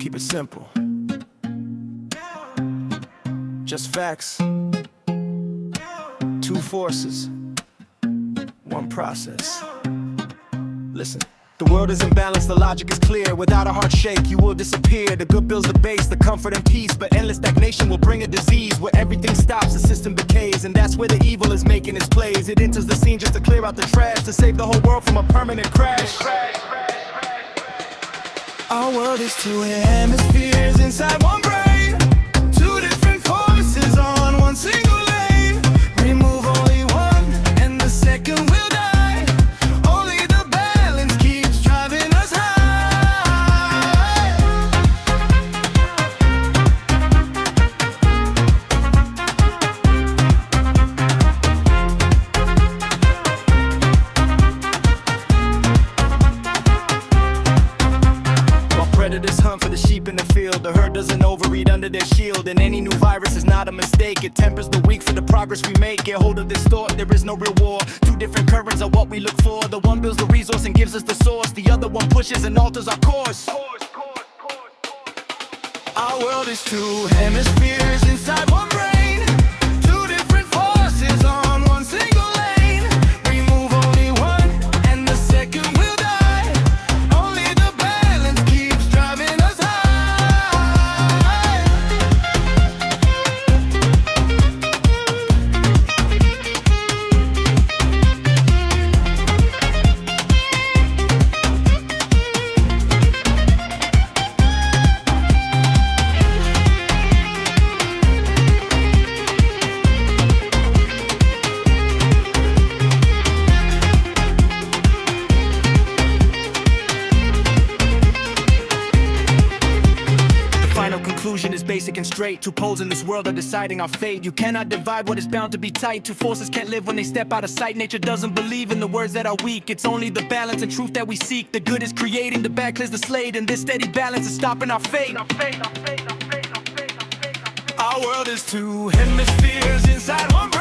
keep it simple. Just facts. Two forces, one process. Listen. The world is imbalanced, the logic is clear. Without a heart shake, you will disappear. The good builds the base, the comfort and peace. But endless stagnation will bring a disease. Where everything stops, the system decays. And that's where the evil is making its plays. It enters the scene just to clear out the trash, to save the whole world from a permanent crash. Our world is two hemispheres inside one brain. Two different forces on one single lane. Remove only one and the second will die. Only the balance keeps driving us high. While predators hunt for the sheep in the field, the herd doesn't overeat under their shield. And any new virus is not a mistake. It tempers the weak for the progress we make. Get hold of this thought, there is no real war. Two different currents are what we look for. The one builds the resource and gives us the source. The other one pushes and alters our course. Our world is two hemispheres inside one brain. Two different forces on one single lane. Remove only one and the second will die. Only the balance keeps driving us high. Conclusion is basic and straight. Two poles in this world are deciding our fate. You cannot divide what is bound to be tight. Two forces can't live when they step out of sight. Nature doesn't believe in the words that are weak. It's only the balance and truth that we seek. The good is creating, the bad clears the slate. And this steady balance is stopping our fate. Our world is two hemispheres inside one brain.